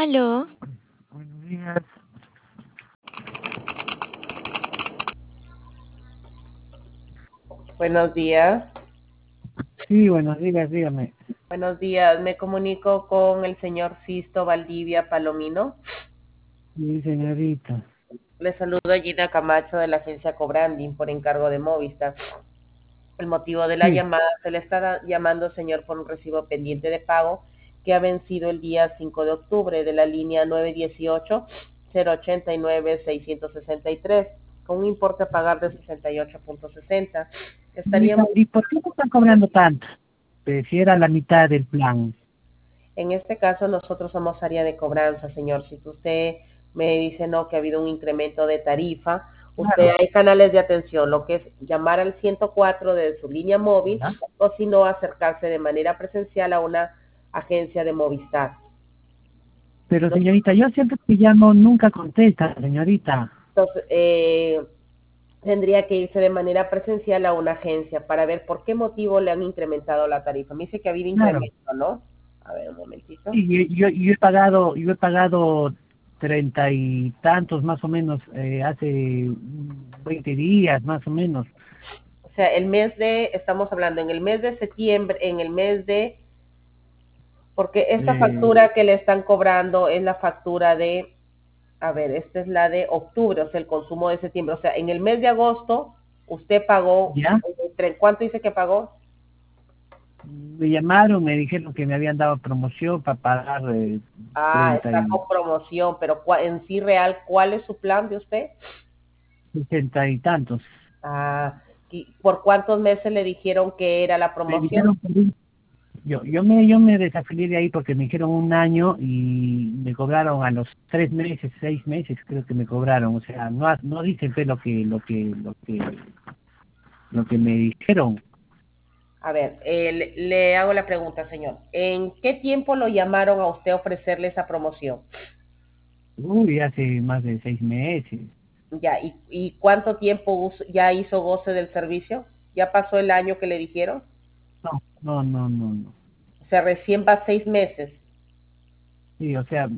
Aló, Buenos días. Buenos días. Sí, buenos días, dígame. Buenos días. Me comunico con el señor Sisto Valdivia Palomino. Sí, señorita. Le saludo a Gina Camacho de la agencia Cobranding por encargo de Movistar. El motivo de la Sí. llamada, se le está llamando, señor, por un recibo pendiente de pago que ha vencido el día 5 de octubre de la línea 918-089-663 con un importe a pagar de 68.60. Señorita, Estaríamos. ¿y por qué me están cobrando tanto? Si era la mitad del plan. En este caso nosotros somos área de cobranza, señor. Si usted me dice no que ha habido un incremento de tarifa, usted Claro. hay canales de atención, lo que es llamar al 104 de su línea móvil ¿Ya? o si no acercarse de manera presencial a una agencia de Movistar. Pero Nos- señorita, yo siempre que llamo nunca contesta, señorita. Entonces, tendría que irse de manera presencial a una agencia para ver por qué motivo le han incrementado la tarifa. Me dice que ha habido Claro. incremento, ¿no? A ver, un momentito. Sí, yo he pagado 30 y tantos más o menos, hace 20 días más o menos. O sea, estamos hablando en el mes de septiembre, en el mes de, porque esta Eh, factura que le están cobrando es la factura de, a ver, esta es la de octubre, o sea, el consumo de septiembre. O sea, en el mes de agosto, usted pagó, ¿Ya? ¿cuánto dice que pagó? Me llamaron, me dijeron que me habían dado promoción para pagar Ah, 30 está y con promoción, pero en sí real, ¿cuál es su plan de usted? 60 y tantos. Ah, ¿y por cuántos meses le dijeron que era la Me promoción? dijeron yo me desafilié de ahí porque me dijeron un año y me cobraron a los 3 meses, 6 meses creo que me cobraron. O sea, no dicen pues lo que me dijeron. A ver, le hago la pregunta, señor. ¿En qué tiempo lo llamaron a usted a ofrecerle esa promoción? Uy, hace más de 6 meses. Ya, ¿y cuánto tiempo ya hizo goce del servicio? ¿Ya pasó el año que le dijeron? No, no, no, no, no. O sea, recién va 6 meses. Sí, o sea,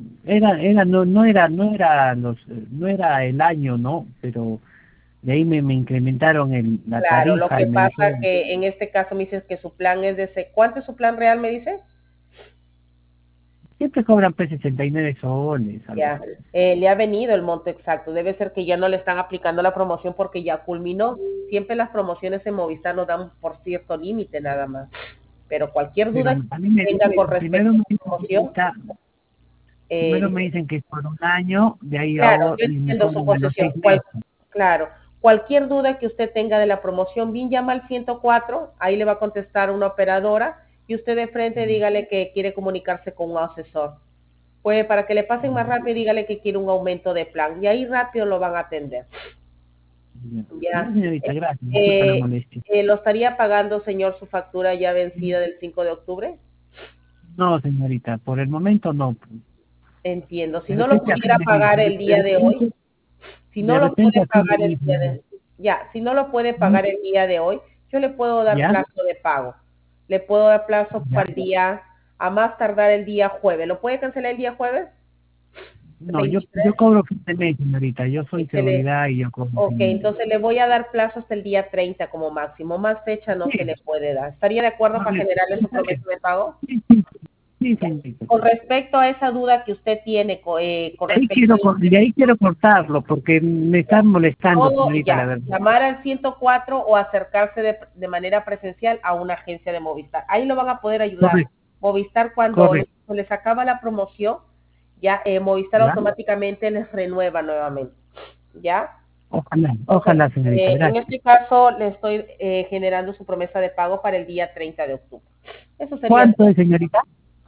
no era el año, ¿no? Pero de ahí me incrementaron la Claro, lo tarifa que y me pasa dijeron, que en este caso me dices que su plan es ¿cuánto es su plan real, me dice? siempre cobran pues 69 soles, algo Ya, así. le ha venido el monto exacto. Debe ser que ya no le están aplicando la promoción porque ya culminó. Siempre las promociones en Movistar nos dan por cierto límite nada más. Pero cualquier Pero duda que a mí me tenga dice, con respecto a la promoción, primero me eh, dicen que es por un año, de ahí claro, yo y me entiendo su cobran a los posición. 6 meses. Claro, cualquier duda que usted tenga de la promoción, bien llama al 104, ahí le va a contestar una operadora y usted de frente dígale que quiere comunicarse con un asesor. Pues para que le pasen más rápido, dígale que quiere un aumento de plan y ahí rápido lo van a atender. Ya, Ya, señorita, gracias, disculpa la molestia. ¿lo estaría pagando, señor, su factura ya vencida del 5 de octubre? No, señorita, por el momento no. Entiendo. Si De no lo repente a fin pudiera de mes, pagar el día de hoy, si no de lo repente puede a fin de pagar el mes, día de, ya, si no lo puede ¿Mm? pagar el día de hoy, yo le puedo dar ¿Ya? plazo de pago. Le puedo dar plazo ¿Ya? para el día, a más tardar el día jueves. ¿Lo puede cancelar el día jueves? No, yo, 23. yo cobro fin de mes, señorita, yo soy Excelente. seguridad y yo cobro Ok, fin de mes. entonces le voy a dar plazo hasta el día 30 como máximo. Más fecha no se Sí, le puede dar. ¿Estaría de acuerdo para correcto. generarle su Está bien. promesa de pago? Sí, sí, sí, Ya. señorita. Con respecto a esa duda que usted tiene con respecto De ahí quiero cortarlo porque me están molestando, todo, señorita, la ya, verdad. llamar al 104 o acercarse de manera presencial a una agencia de Movistar. Ahí lo van a poder ayudar. Correcto, Movistar cuando correcto. se les acaba la promoción, ya Movistar ¿Ya? automáticamente les renueva nuevamente. ¿Ya? Ojalá, Entonces, ojalá, señorita, en gracias. este caso le estoy generando su promesa de pago para el día 30 de octubre. Eso sería ¿Cuánto todo. es, señorita?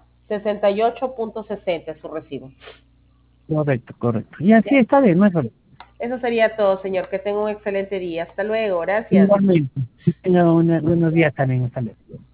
68.60 es su recibo. Correcto, correcto. Y así ¿Ya? está bien, no es problema. Eso sería todo, señor. Que tenga un excelente día. Hasta luego. Gracias. Igualmente. Que tenga buenos días también. Hasta luego.